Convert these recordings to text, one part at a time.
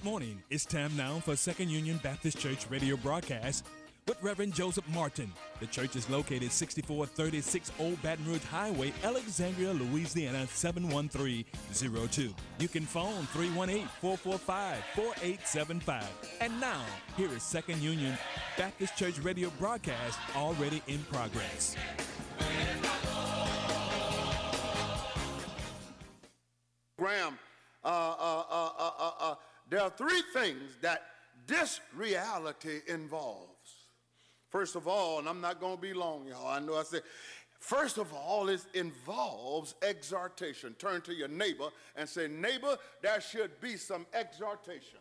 morning. It's time now for Second Union Baptist Church radio broadcast with Reverend Joseph Martin. The church is located 6436 Old Baton Rouge Highway, Alexandria, Louisiana 71302. You can phone 318-445-4875. And now, here is Second Union Baptist Church radio broadcast already in progress. Graham, there are three things that this reality involves. First of all, and I'm not going to be long, y'all. I know I said, first of all, it involves exhortation. Turn to your neighbor and say, neighbor, there should be some exhortation.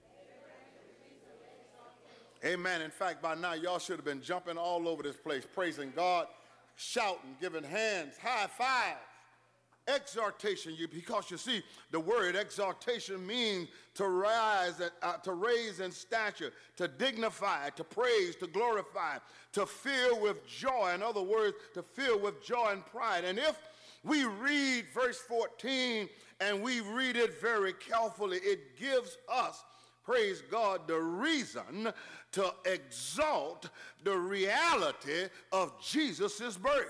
Amen. In fact, by now, y'all should have been jumping all over this place, praising God, shouting, giving hands, high fives. Exhortation, because you see, the word exhortation means to rise, to raise in stature, to dignify, to praise, to glorify, to fill with joy. In other words, to fill with joy and pride. And if we read verse 14 and we read it very carefully, it gives us, praise God, the reason to exalt the reality of Jesus' birth.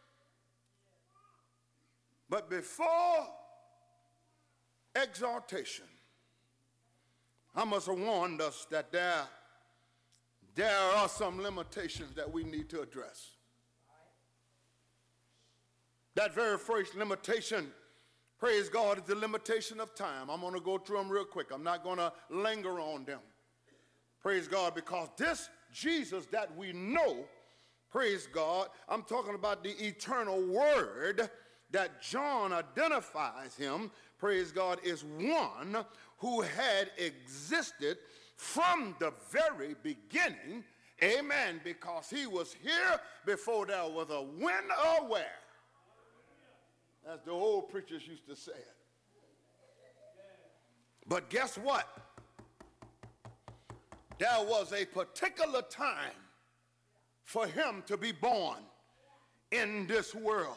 But before exaltation, I must have warned us that there are some limitations that we need to address. That very first limitation, praise God, is the limitation of time. I'm going to go through them real quick. I'm not going to linger on them. Praise God, because this Jesus that we know, praise God, I'm talking about the eternal Word that John identifies him, praise God, is one who had existed from the very beginning, amen, because he was here before there was a when or where, as the old preachers used to say it. But guess what? There was a particular time for him to be born in this world.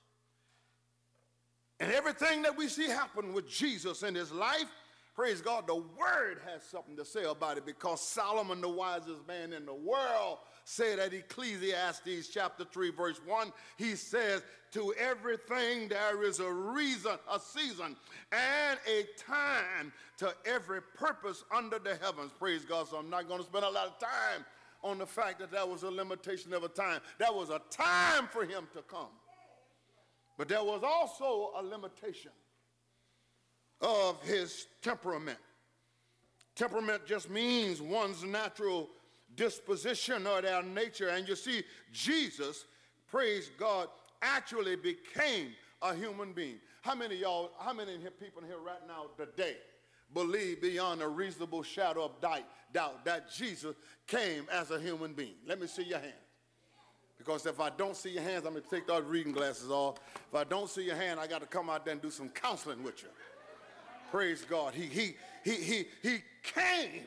And everything that we see happen with Jesus in his life, praise God, the Word has something to say about it, because Solomon, the wisest man in the world, said at Ecclesiastes chapter 3, verse 1, he says, to everything there is a reason, a season, and a time to every purpose under the heavens. Praise God. So I'm not going to spend a lot of time on the fact that there was a limitation of a time. There was a time for him to come. But there was also a limitation of his temperament. Temperament just means one's natural disposition or their nature. And you see, Jesus, praise God, actually became a human being. How many people in here right now today believe beyond a reasonable shadow of doubt that Jesus came as a human being? Let me see your hand. Because if I don't see your hands, I'm going to take those reading glasses off. If I don't see your hand, I got to come out there and do some counseling with you. Praise God. He came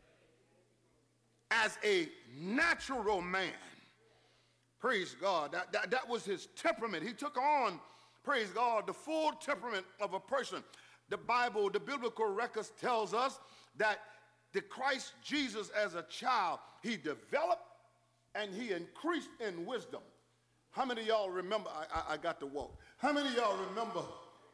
as a natural man. Praise God. That was his temperament. He took on, praise God, the full temperament of a person. The Bible, the biblical records tells us that the Christ Jesus as a child, he developed and he increased in wisdom. How many of y'all remember, I got to walk. How many of y'all remember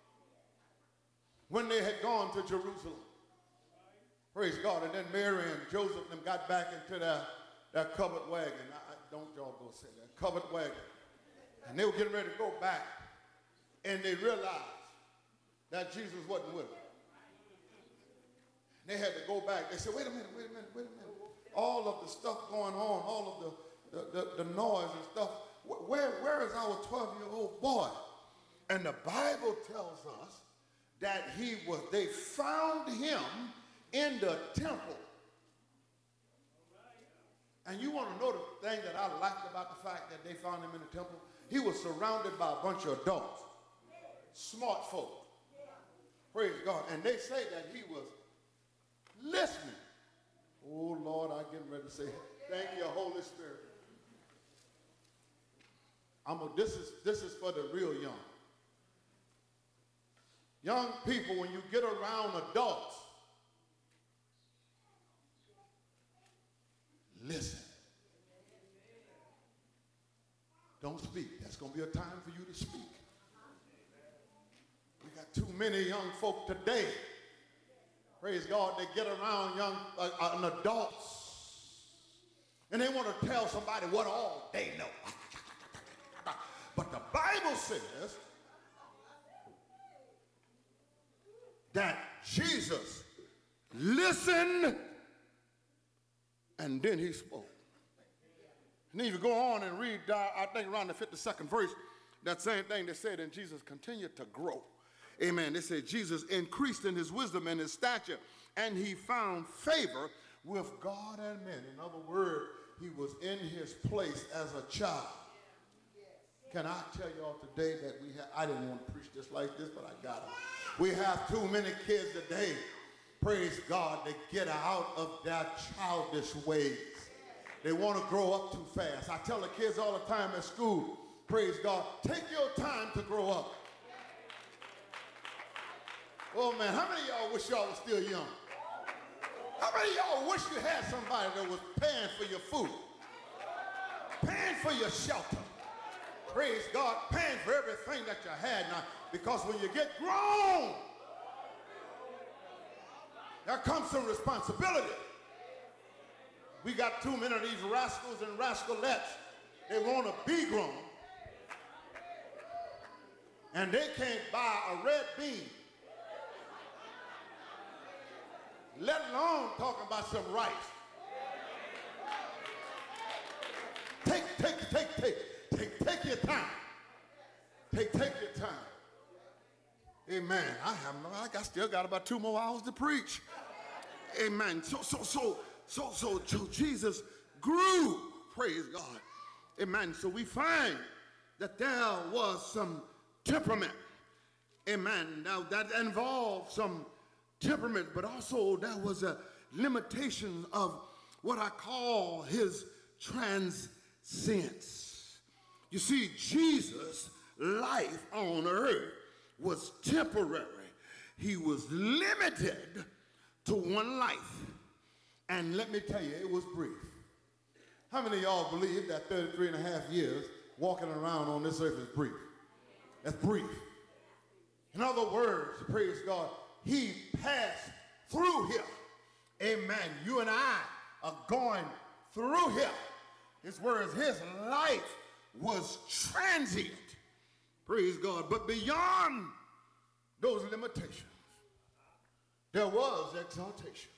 when they had gone to Jerusalem? Praise God. And then Mary and Joseph them got back into their covered wagon. Don't y'all go say that. Covered wagon. And they were getting ready to go back. And they realized that Jesus wasn't with them. They had to go back. They said, wait a minute. All of the stuff going on, all of the noise and stuff, where is our 12-year-old boy? And the Bible tells us that they found him in the temple. And you want to know the thing that I liked about the fact that they found him in the temple? He was surrounded by a bunch of adults, smart folk. Praise God. And they say that he was listening. Oh, Lord, I'm getting ready to say, thank you, Holy Spirit. This is for the real young. Young people, when you get around adults, speak. That's going to be a time for you to speak. We got too many young folk today, praise God, they get around adults and they want to tell somebody what all they know. But the Bible says that Jesus listened and then he spoke. And then you go on and read, I think around the 52nd verse, that same thing they said, and Jesus continued to grow. Amen. They said Jesus increased in his wisdom and his stature, and he found favor with God and men. In other words, he was in his place as a child. Can I tell y'all today that I didn't want to preach this like this, but I got it. We have too many kids today, praise God, that get out of their childish ways. They want to grow up too fast. I tell the kids all the time at school, praise God, take your time to grow up. Oh man, how many of y'all wish y'all was still young? How many of y'all wish you had somebody that was paying for your food, paying for your shelter? Praise God, paying for everything that you had now, because when you get grown, there comes some responsibility. We got too many of these rascals and rascalettes. They want to be grown, and they can't buy a red bean, let alone talking about some rice. Take your time. Take your time. Amen. I still got about 2 more hours to preach. Amen. So Jesus grew. Praise God. Amen. So we find that there was some temperament. Amen. Now that involved some temperament, but also there was a limitation of what I call his transcendence. You see, Jesus' life on earth was temporary. He was limited to one life. And let me tell you, it was brief. How many of y'all believe that 33 and a half years walking around on this earth is brief? That's brief. In other words, praise God, he passed through here. Amen. You and I are going through here. His words, his life was transient. Praise God. But beyond those limitations, there was exaltation.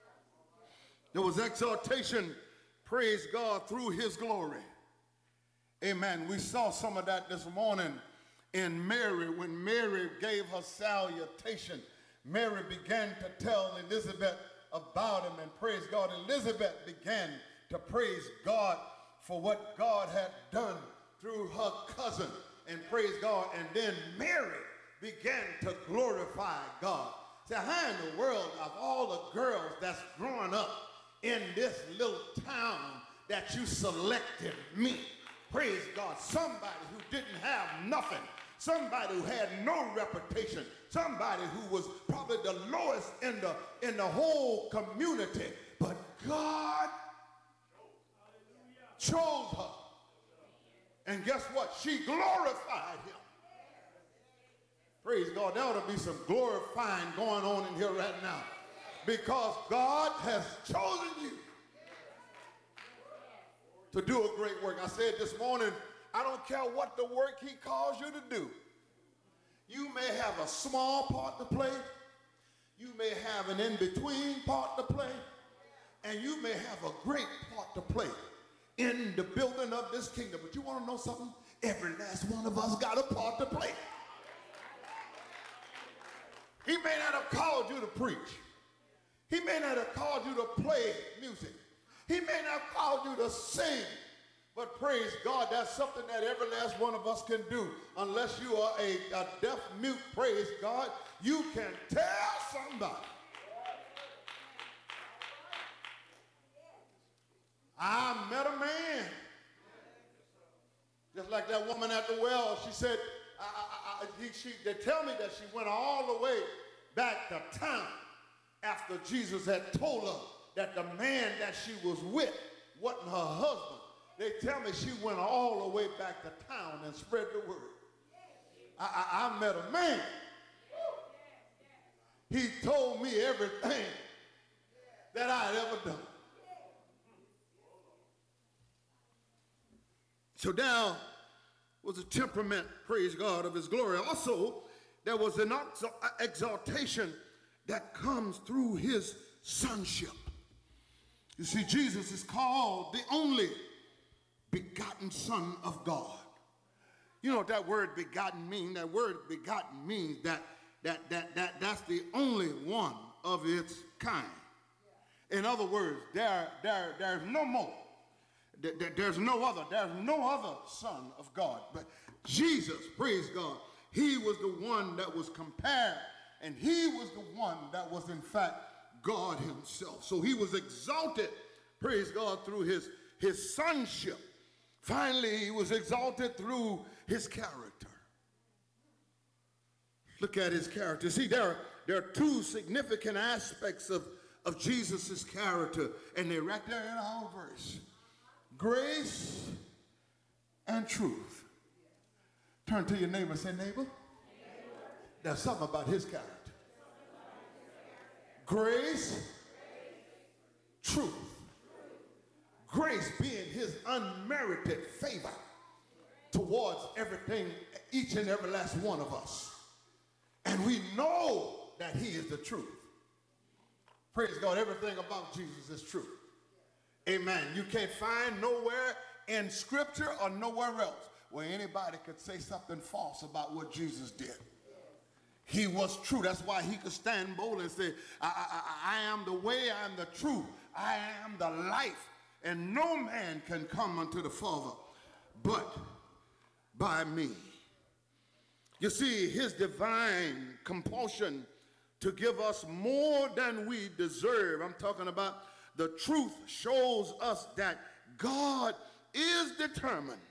There was exaltation, praise God, through his glory. Amen. We saw some of that this morning in Mary. When Mary gave her salutation, Mary began to tell Elizabeth about him, and praise God, Elizabeth began to praise God for what God had done through her cousin, and praise God, and then Mary began to glorify God. Say, how in the world of all the girls that's growing up in this little town that you selected me? Praise God, somebody who didn't have nothing, somebody who had no reputation, somebody who was probably the lowest in the whole community, but God chose her. And guess what? She glorified him. Praise God. There ought to be some glorifying going on in here right now, because God has chosen you to do a great work. I said this morning, I don't care what the work he calls you to do. You may have a small part to play. You may have an in-between part to play. And you may have a great part to play in the building of this kingdom. But you want to know something? Every last one of us got a part to play. He may not have called you to preach. He may not have called you to play music. He may not have called you to sing. But praise God, that's something that every last one of us can do. Unless you are a deaf mute, praise God, you can tell somebody. I met a man. Just like that woman at the well, she said, they tell me that she went all the way back to town after Jesus had told her that the man that she was with wasn't her husband. They tell me she went all the way back to town and spread the word. I met a man. He told me everything that I had ever done. So now was a temperament, praise God, of his glory. Also, there was an exaltation that comes through his sonship. You see, Jesus is called the only begotten Son of God. You know what that word begotten means? That word begotten means that's the only one of its kind. In other words, there's no more. There's no other Son of God. But Jesus, praise God, he was the one that was compared, and he was the one that was in fact God himself. So he was exalted, praise God, through his sonship. Finally, he was exalted through his character. Look at his character. See, there are two significant aspects of Jesus' character, and they're right there in our verse. Grace and truth. Turn to your neighbor and say, neighbor, there's something about his character. Grace, truth. Grace being his unmerited favor towards everything, each and every last one of us. And we know that he is the truth. Praise God, everything about Jesus is true. Amen. You can't find nowhere in Scripture or nowhere else where anybody could say something false about what Jesus did. He was true. That's why he could stand boldly and say, I am the way, I am the truth, I am the life, and no man can come unto the Father but by me. You see, his divine compulsion to give us more than we deserve. I'm talking about the truth shows us that God is determined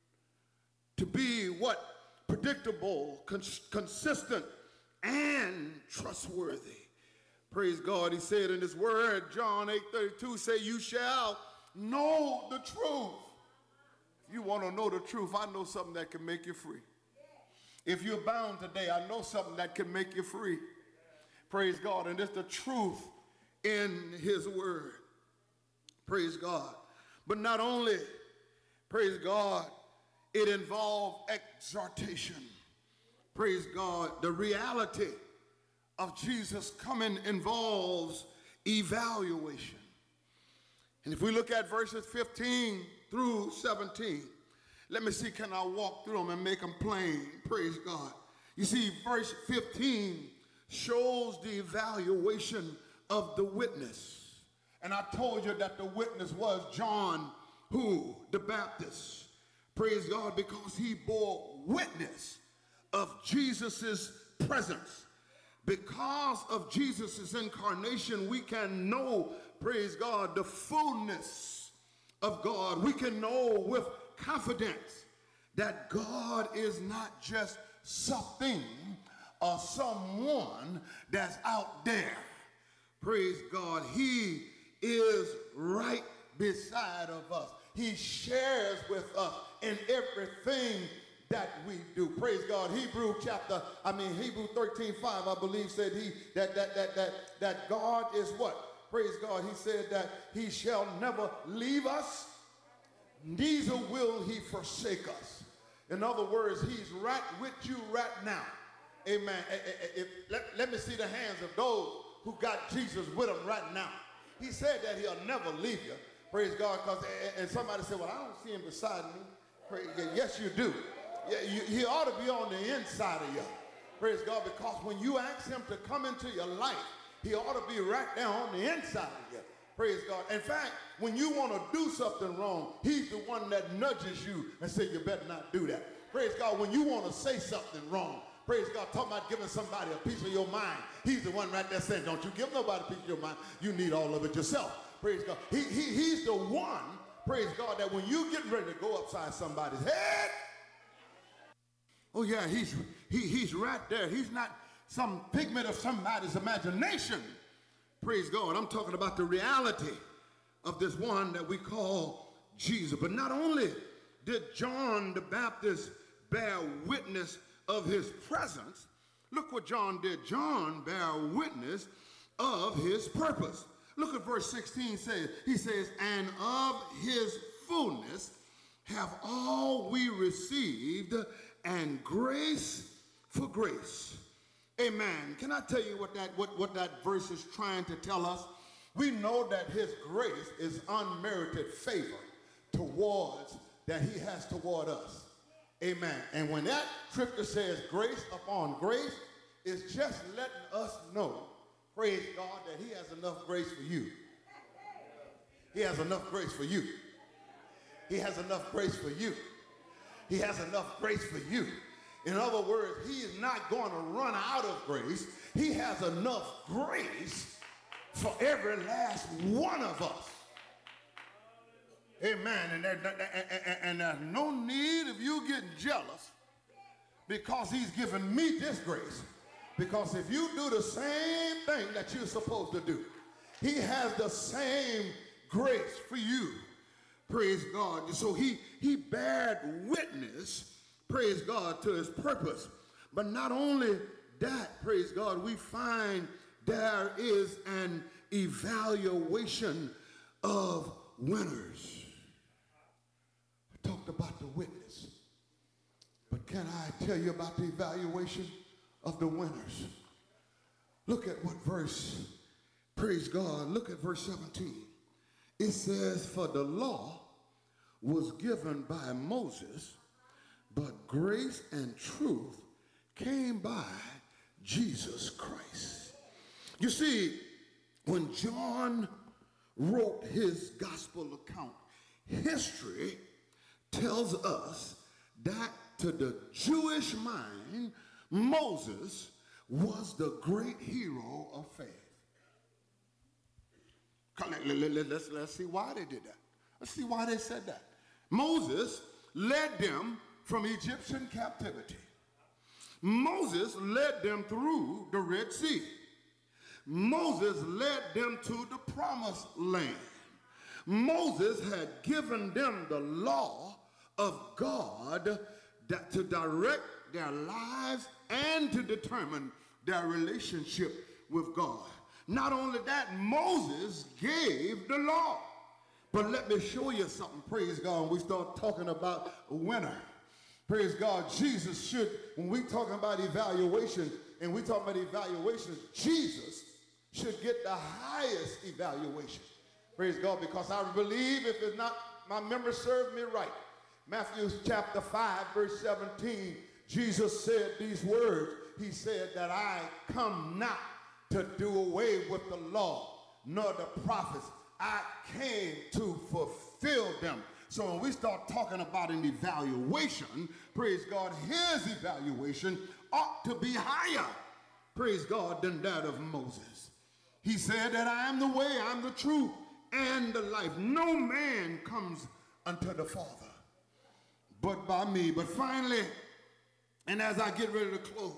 to be what? Predictable, consistent, and trustworthy. Praise God. He said in his word, John 8:32, say, you shall know the truth. If you want to know the truth, I know something that can make you free. If you're bound today, I know something that can make you free. Praise God. And it's the truth in his word. Praise God. But not only, praise God, it involved exhortation. Praise God. The reality of Jesus coming involves evaluation. And if we look at verses 15 through 17, let me see, can I walk through them and make them plain? Praise God. You see, verse 15 shows the evaluation of the witness. And I told you that the witness was John, who? The Baptist. Praise God, because he bore witness of Jesus's presence. Because of Jesus's incarnation, we can know, praise God, the fullness of God. We can know with confidence that God is not just something or someone that's out there. Praise God. He is right beside of us. He shares with us in everything that we do. Praise God. Hebrew 13:5, I believe, said that God is what? Praise God. He said that he shall never leave us, neither will he forsake us. In other words, he's right with you right now. Amen. Let me see the hands of those who got Jesus with them right now. He said that he'll never leave you. Praise God. And somebody said, well, I don't see him beside me. Praise God. Yes, you do. Yeah, he ought to be on the inside of you. Praise God. Because when you ask him to come into your life, he ought to be right there on the inside of you. Praise God. In fact, when you want to do something wrong, he's the one that nudges you and says, you better not do that. Praise God. When you want to say something wrong, praise God, talking about giving somebody a piece of your mind, he's the one right there saying, don't you give nobody a piece of your mind. You need all of it yourself. Praise God. He's the one, praise God, that when you get ready to go upside somebody's head, oh yeah, he's right there. He's not some figment of somebody's imagination. Praise God. I'm talking about the reality of this one that we call Jesus. But not only did John the Baptist bear witness of his presence, look what John did. John bear witness of his purpose. Look at verse 16 says. He says, and of his fullness have all we received, and grace for grace. Amen. Can I tell you what that verse is trying to tell us? We know that his grace is unmerited favor towards that he has toward us. Amen. And when that scripture says grace upon grace, it's just letting us know, praise God, that he has enough grace for you. He has enough grace for you. He has enough grace for you. He has enough grace for you. In other words, he is not going to run out of grace. He has enough grace for every last one of us. Amen. And there's no need of you getting jealous because he's given me this grace. Because if you do the same thing that you're supposed to do, he has the same grace for you. Praise God. So he bared witness, praise God, to his purpose. But not only that, praise God, we find there is an evaluation of winners. I talked about the witness, but can I tell you about the evaluation of the winners? Look at what verse, praise God, look at verse 17. It says, for the law was given by Moses, but grace and truth came by Jesus Christ. You see, when John wrote his gospel account, history tells us that to the Jewish mind, Moses was the great hero of faith. Let's see why they did that. Let's see why they said that. Moses led them from Egyptian captivity. Moses led them through the Red Sea. Moses led them to the promised land. Moses had given them the law of God that to direct their lives and to determine their relationship with God. Not only that, Moses gave the law. But let me show you something, praise God, when we start talking about a winner. Praise God, Jesus should, when we talking about evaluation, and we talking about evaluations, Jesus should get the highest evaluation. Praise God, because I believe, if it's not, my memory served me right, Matthew chapter 5, verse 17, Jesus said these words. He said that I come not to do away with the law, nor the prophets. I came to fulfill them. So when we start talking about an evaluation, praise God, his evaluation ought to be higher, praise God, than that of Moses. He said that I am the way, I'm the truth, and the life. No man comes unto the Father but by me. But finally, and as I get ready to close,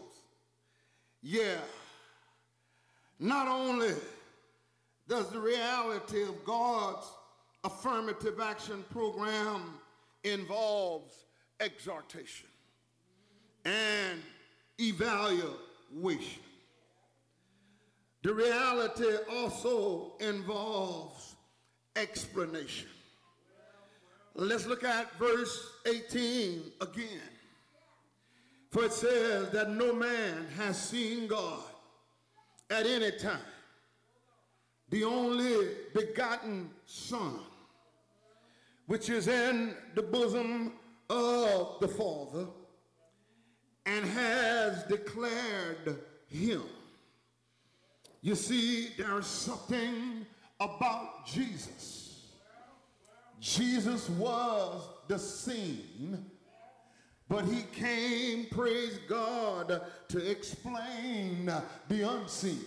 not only does the reality of God's affirmative action program involves exhortation and evaluation, the reality also involves explanation. Let's look at verse 18 again. For it says that no man has seen God at any time. The only begotten Son, which is in the bosom of the Father, and has declared him. You see, there's something about Jesus. Jesus was the seen, but he came, praise God, to explain the unseen.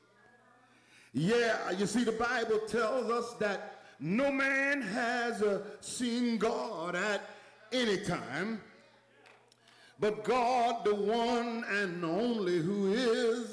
You see, the Bible tells us that no man has seen God at any time, but God, the one and only who is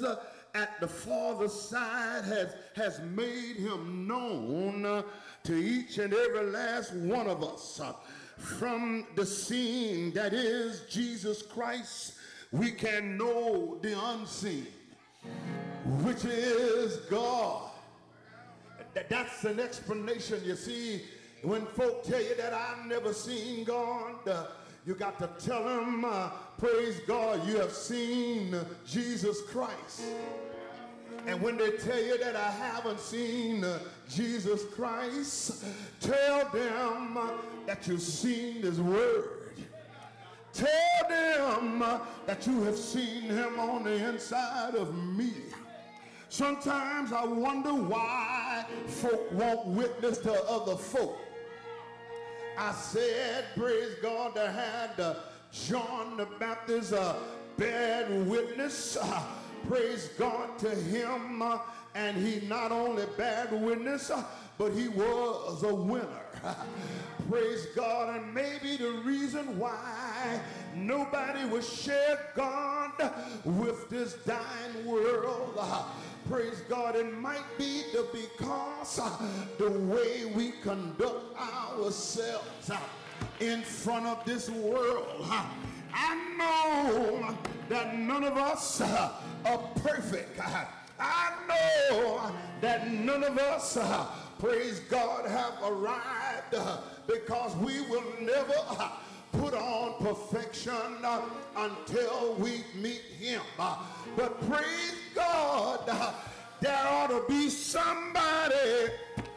at the farther side has made him known to each and every last one of us. From the scene that is Jesus Christ, we can know the unseen, which is God. That's an explanation. You see, when folk tell you that I've never seen God, you got to tell them, praise God, you have seen Jesus Christ. And when they tell you that I haven't seen Jesus Christ, tell them that you've seen his word. Tell them that you have seen him on the inside of me. Sometimes I wonder why folk won't witness to other folk. I said, praise God, I had John the Baptist bad witness. Praise God to him. And he not only bad witness, but he was a winner. Praise God. And maybe the reason why nobody will share God with this dying world, praise God, it might be because the way we conduct ourselves in front of this world. I know that none of us are perfect. I know that none of us, praise God, have arrived, because we will never put on perfection until we meet him. But praise God, there ought to be somebody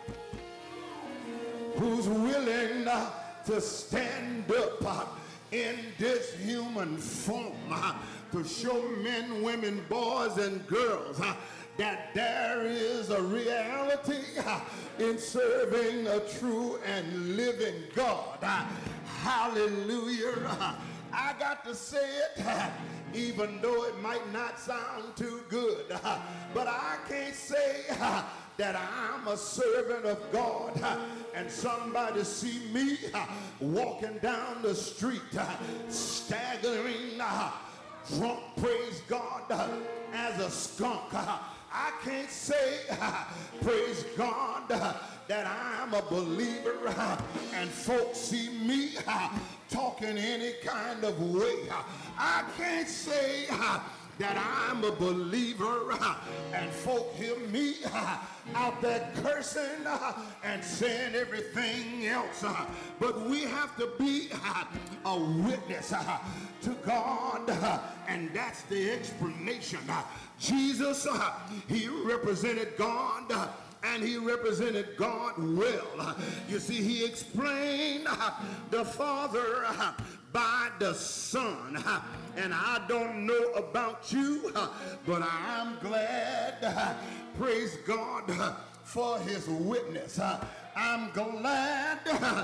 who's willing to stand up in this human form to show men, women, boys, and girls that there is a reality in serving a true and living God. Hallelujah. I got to say it, even though it might not sound too good, but I can't say that I'm a servant of God and somebody see me walking down the street staggering drunk, praise God, as a skunk. I can't say, praise God, that I'm a believer and folks see me talking any kind of way. I can't say that I'm a believer and folk hear me out there cursing and saying everything else. But we have to be a witness to God, and that's the explanation. Jesus, he represented God, and he represented God well. You see, he explained the Father by the Son. And I don't know about you, but I'm glad, praise God, for his witness. I'm glad,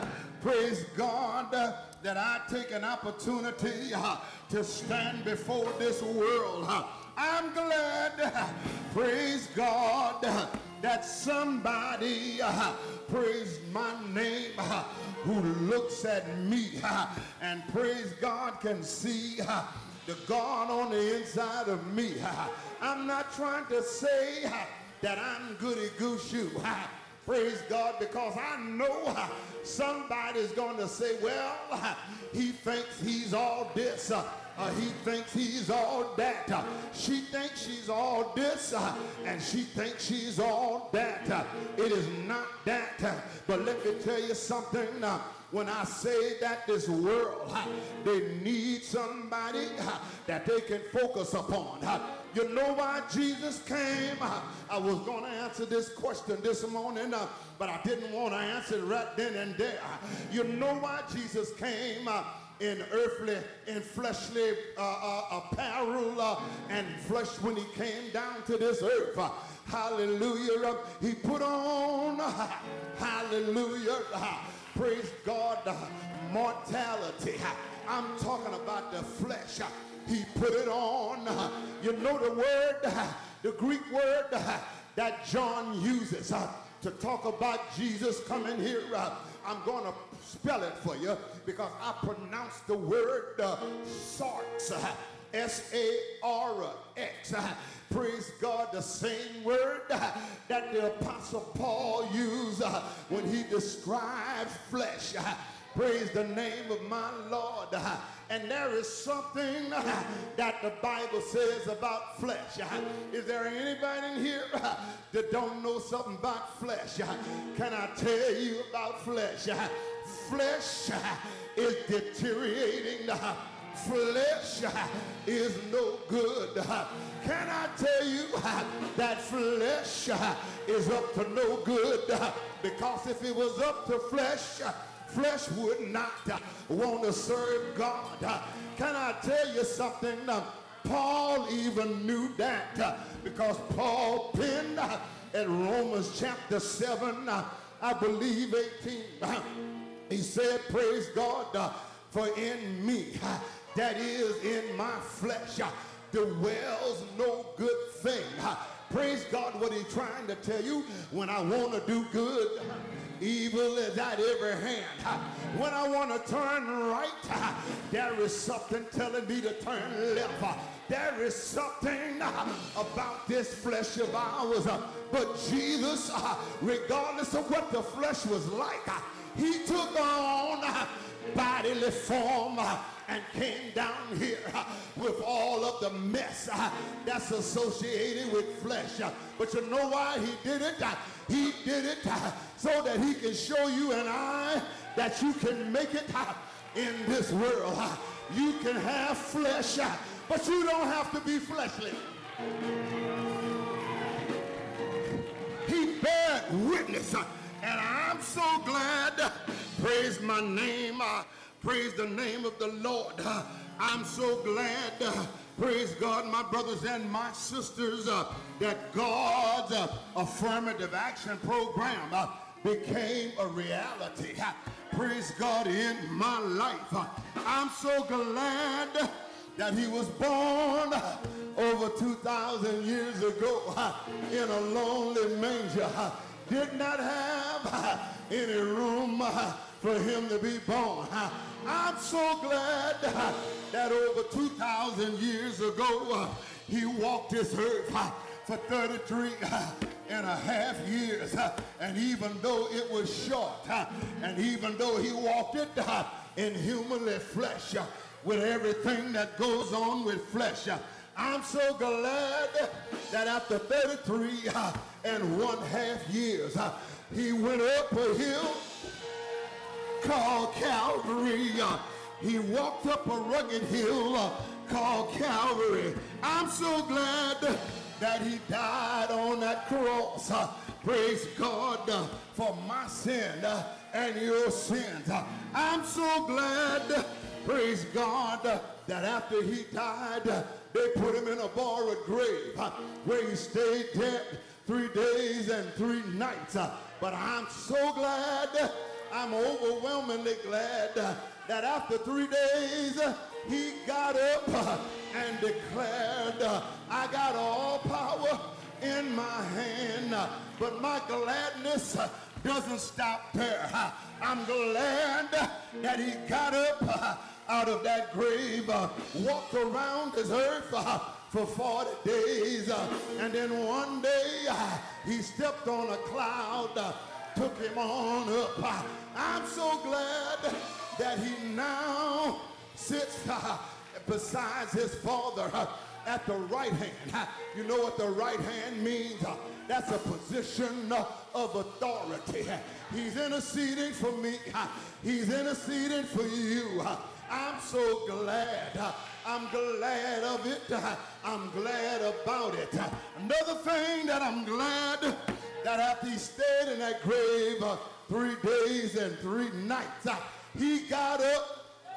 praise God, that I take an opportunity to stand before this world. I'm glad, praise God, that somebody, praise my name, who looks at me and praise God can see the God on the inside of me. I'm not trying to say that I'm goody goosey, praise God, because I know somebody's going to say, well, he thinks he's all this. He thinks he's all that. She thinks she's all this, and she thinks she's all that. It is not that. But let me tell you something. When I say that this world, they need somebody that they can focus upon. You know why Jesus came? I was going to answer this question this morning, but I didn't want to answer it right then and there. You know why Jesus came? In earthly and fleshly apparel and flesh when he came down to this earth. Hallelujah. He put on, hallelujah, praise God, mortality. I'm talking about the flesh. He put it on. You know the word, the Greek word that John uses to talk about Jesus coming here. I'm going to spell it for you because I pronounce the word sarx. S-A-R-X. Praise God, the same word that the Apostle Paul used when he describes flesh. Praise the name of my Lord. And there is something that the Bible says about flesh. Is there anybody in here that don't know something about flesh? Can I tell you about flesh? Flesh is deteriorating. Flesh is no good. Can I tell you that flesh is up to no good? Because if it was up to flesh, flesh would not want to serve God. Can I tell you something? Paul even knew that because Paul penned in Romans chapter 7, I believe 18, he said, praise God, for in me, that is in my flesh, dwells no good thing. Praise God, what he's trying to tell you. When I want to do good, evil is at every hand. When I want to turn right, there is something telling me to turn left. There is something about this flesh of ours. But Jesus, regardless of what the flesh was like, he took on bodily form and came down here with all of the mess that's associated with flesh. But you know why he did it? He did it so that he can show you and I that you can make it in this world. You can have flesh, but you don't have to be fleshly. He bear witness, and I'm so glad. Praise my name. Praise the name of the Lord. I'm so glad, praise God, my brothers and my sisters, that God's affirmative action program became a reality. Praise God, in my life. I'm so glad that he was born over 2,000 years ago in a lonely manger. Did not have any room for him to be born. I'm so glad that over 2,000 years ago, he walked this earth for 33 and a half years. And even though it was short, and even though he walked it in humanly flesh, with everything that goes on with flesh, I'm so glad that after 33 and 1/2 years, he went up a hill called Calvary. He walked up a rugged hill called Calvary. I'm so glad that he died on that cross. Praise God for my sin and your sins. I'm so glad, praise God, that after he died, they put him in a borrowed grave where he stayed dead 3 days and 3 nights. But I'm so glad, I'm overwhelmingly glad that after 3 days, he got up and declared, I got all power in my hand. But my gladness doesn't stop there. I'm glad that he got up out of that grave, walked around this earth for 40 days, and then one day he stepped on a cloud, took him on up. I'm so glad that he now sits besides his Father at the right hand. You know what the right hand means? That's a position of authority. He's interceding for me. He's interceding for you. I'm so glad. I'm glad of it. I'm glad about it. Another thing that I'm glad that after he stayed in that grave 3 days and 3 nights, he got up.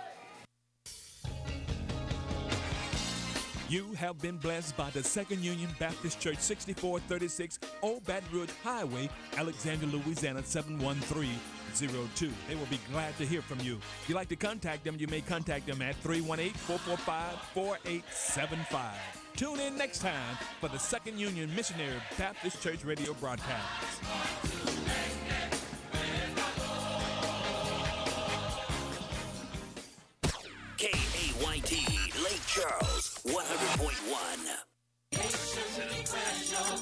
You have been blessed by the Second Union Baptist Church, 6436 Old Baton Rouge Highway, Alexandria, Louisiana, 71302. They will be glad to hear from you. If you'd like to contact them, you may contact them at 318-445-4875. Tune in next time for the Second Union Missionary Baptist Church radio broadcast. KAYT Lake Charles, 100.1.